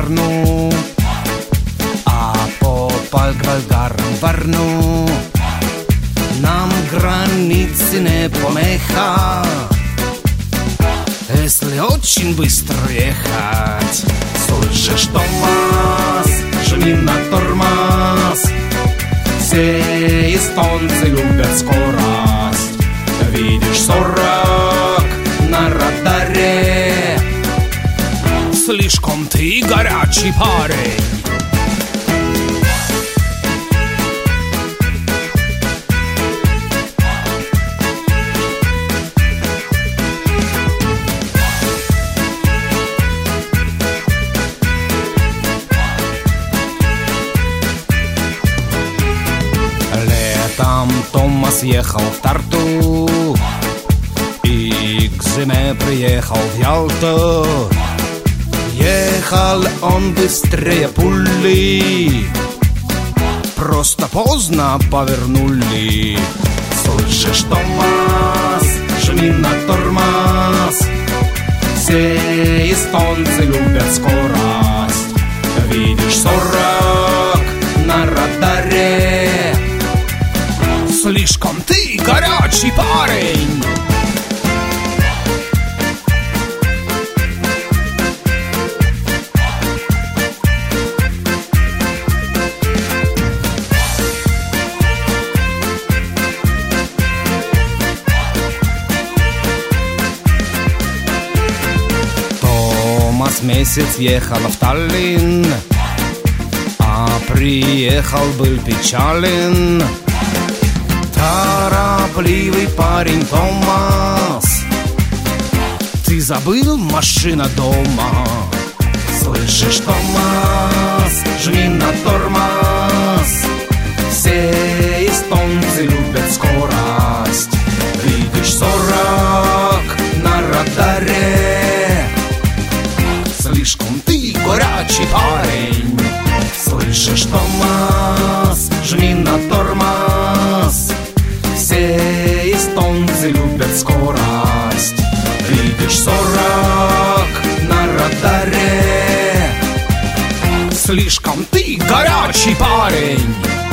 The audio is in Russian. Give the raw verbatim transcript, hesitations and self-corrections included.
Варну, а по болгарам Варну нам границы не помеха. Если очень быстро ехать, слышишь, Томас, жми на тормоз. Все эстонцы любят скорость. Видишь сорок на радаре. Слишком ты горячий парень. Летом Томас ехал в Тарту и к зиме приехал в Ялту. Ехал он быстрее пули, просто поздно повернули. Слышишь, Томас, жми на тормоз. Все эстонцы любят скорость. Видишь сорок на радаре. Слишком ты горячий парень. Томас месяц ехал в Таллин, а приехал был печален. Торопливый парень Томас, ты забыл машина дома. Слышишь, Томас, жми на тормоз. Все эстонцы любят скорость. Видишь сорок на радаре. Слишком ты горячий парень. Слышишь, Томас, жми на тормоз. Все эстонцы любят скорость. Видишь сорок на радаре. Слишком ты горячий парень.